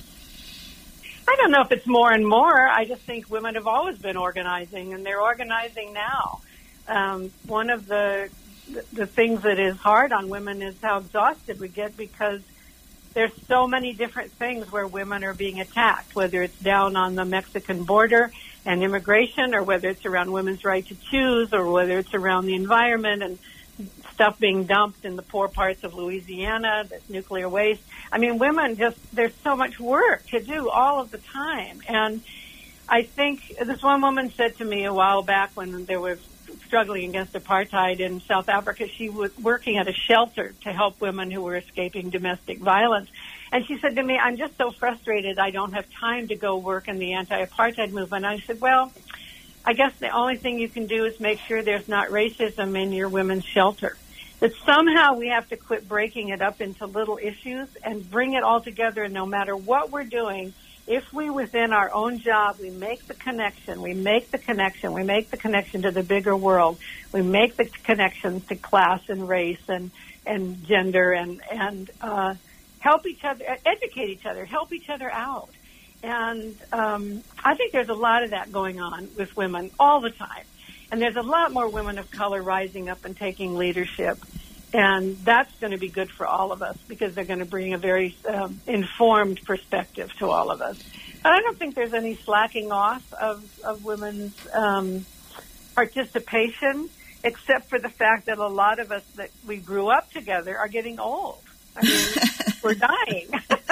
I don't know if it's more and more. I just think women have always been organizing, and they're organizing now. Um, one of the the things that is hard on women is how exhausted we get because there's so many different things where women are being attacked, whether it's down on the Mexican border and immigration, or whether it's around women's right to choose, or whether it's around the environment and stuff being dumped in the poor parts of Louisiana, that's nuclear waste. I mean, women just, there's so much work to do all of the time. And I think this one woman said to me a while back when there was struggling against apartheid in South Africa, she was working at a shelter to help women who were escaping domestic violence. And she said to me, I'm just so frustrated I don't have time to go work in the anti-apartheid movement. I said, well, I guess the only thing you can do is make sure there's not racism in your women's shelter. That somehow we have to quit breaking it up into little issues and bring it all together, and no matter what we're doing, if we within our own job, we make the connection, we make the connection, we make the connection to the bigger world, we make the connections to class and race and, and gender and, and uh, help each other, educate each other, help each other out. And um, I think there's a lot of that going on with women all the time. And there's a lot more women of color rising up and taking leadership. And that's going to be good for all of us because they're going to bring a very um, informed perspective to all of us. And I don't think there's any slacking off of, of women's um, participation, except for the fact that a lot of us that we grew up together are getting old. I mean, we're dying.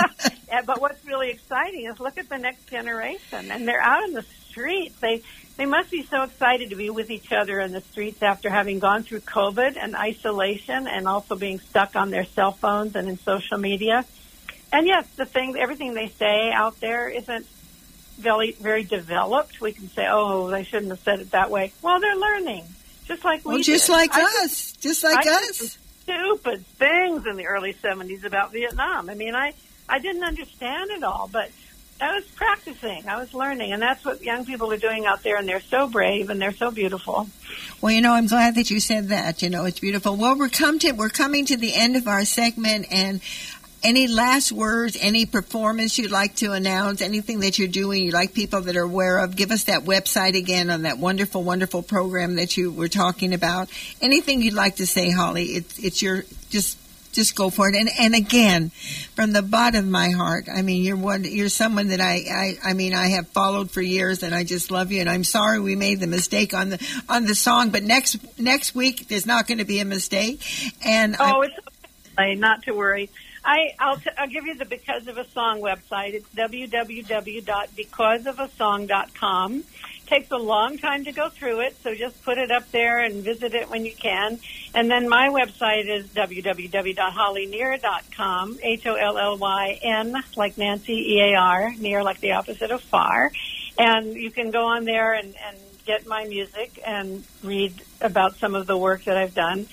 But what's really exciting is look at the next generation, and they're out in the streets. They they must be so excited to be with each other in the streets after having gone through COVID and isolation, and also being stuck on their cell phones and in social media. And yes, the thing, everything they say out there isn't very very developed. We can say, oh, they shouldn't have said it that way. Well, they're learning, just like we well, just did. like I us, did, just like I us. Did stupid things in the early seventies about Vietnam. I mean, I. I didn't understand it all, but I was practicing. I was learning, and that's what young people are doing out there, and they're so brave, and they're so beautiful. Well, you know, I'm glad that you said that. You know, it's beautiful. Well, we're, come to, we're coming to the end of our segment, and any last words, any performance you'd like to announce, anything that you're doing you'd like people that are aware of, give us that website again on that wonderful, wonderful program that you were talking about. Anything you'd like to say, Holly, it's, it's your, just... Just go for it. And and again, from the bottom of my heart, I mean, you're one, you're someone that I, I, I mean, I have followed for years, and I just love you. And I'm sorry we made the mistake on the on the song, but next next week there's not going to be a mistake. And oh, I, it's okay, not to worry. I I'll t- I'll give you the Because of a Song website. It's w w w dot because of a song dot com. Takes a long time to go through it, so just put it up there and visit it when you can. And then my website is w w w dot holly near dot com, H O L L Y N, like Nancy, E A R, near like the opposite of far. And you can go on there and, and get my music and read about some of the work that I've done.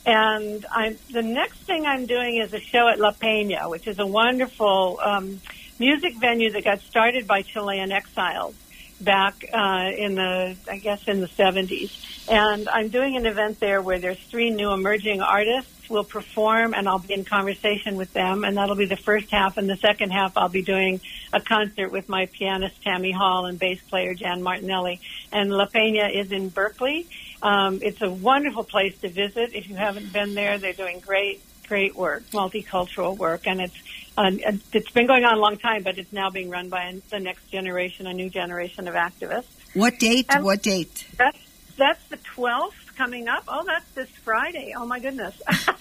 And I'm, the next thing I'm doing is a show at La Peña, which is a wonderful um, music venue that got started by Chilean exiles back uh, in the, I guess, in the seventies. And I'm doing an event there where there's three new emerging artists will perform, and I'll be in conversation with them, and that'll be the first half. And the second half, I'll be doing a concert with my pianist, Tammy Hall, and bass player, Jan Martinelli. And La Peña is in Berkeley. Um, it's a wonderful place to visit. If you haven't been there, they're doing great, great work, multicultural work, and it's Uh, it's been going on a long time, but it's now being run by the next generation, a new generation of activists. What date? And what date? That's, that's the twelfth coming up. Oh, that's this Friday. Oh, my goodness.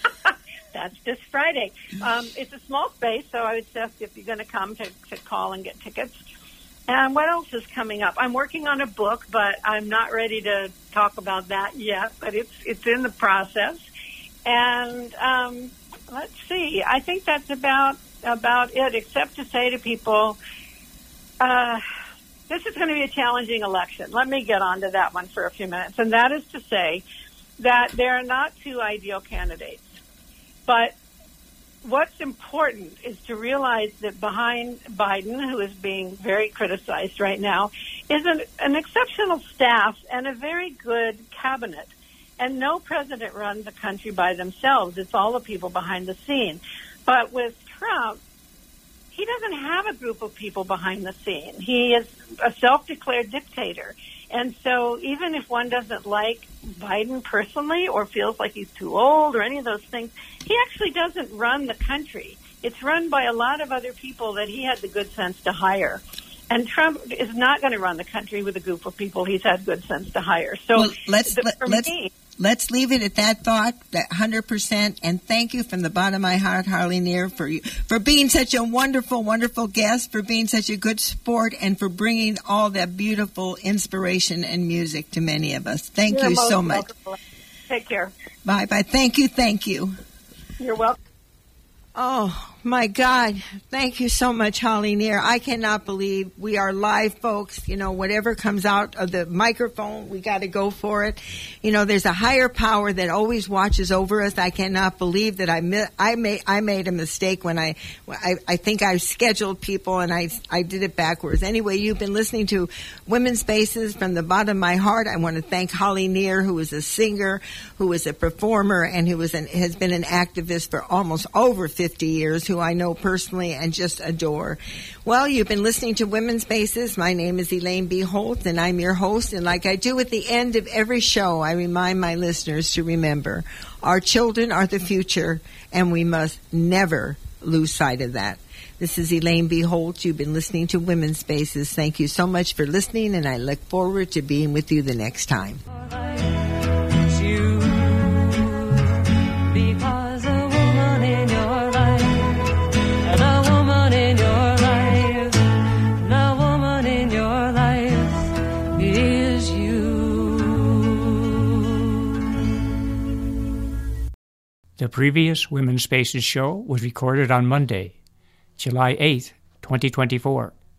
That's this Friday. Um, it's a small space, so I would suggest if you're going to come to, to call and get tickets. And what else is coming up? I'm working on a book, but I'm not ready to talk about that yet, but it's it's in the process. And um, let's see. I think that's about... about it, except to say to people, uh, this is going to be a challenging election. Let me get on to that one for a few minutes. And that is to say that there are not two ideal candidates. But what's important is to realize that behind Biden, who is being very criticized right now, is an, an exceptional staff and a very good cabinet. And no president runs a country by themselves. It's all the people behind the scene. But with Trump, he doesn't have a group of people behind the scene. He is a self-declared dictator. And so even if one doesn't like Biden personally or feels like he's too old or any of those things, he actually doesn't run the country. it's run by a lot of other people that he had the good sense to hire. And Trump is not going to run the country with a group of people he's had good sense to hire. So well, let's the, let, for let's me, let's leave it at that thought, that one hundred percent. And thank you from the bottom of my heart, Harley Neer, for you for being such a wonderful, wonderful guest, for being such a good sport, and for bringing all that beautiful inspiration and music to many of us. Thank You're you so much. welcome. Take care. Bye bye. Thank you. Thank you. You're welcome. Oh, my God. Thank you so much, Holly Neer. I cannot believe we are live, folks. You know, whatever comes out of the microphone, we got to go for it. You know, there's a higher power that always watches over us. I cannot believe that I mi- I made I made a mistake when I I, I think I scheduled people and I I did it backwards. Anyway, you've been listening to Women's Spaces from the bottom of my heart. I want to thank Holly Neer, who is a singer, who is a performer, and who is an, has been an activist for almost over fifty years, who I know personally and just adore. Well, you've been listening to Women's Spaces. My name is Elaine B. Holt, and I'm your host. And like I do at the end of every show, I remind my listeners to remember, our children are the future, and we must never lose sight of that. This is Elaine B. Holt. You've been listening to Women's Spaces. Thank you so much for listening, and I look forward to being with you the next time. Because a woman in your life, the woman in your life, the woman in your life is you. The previous Women's Spaces show was recorded on Monday, July eighth, twenty twenty-four.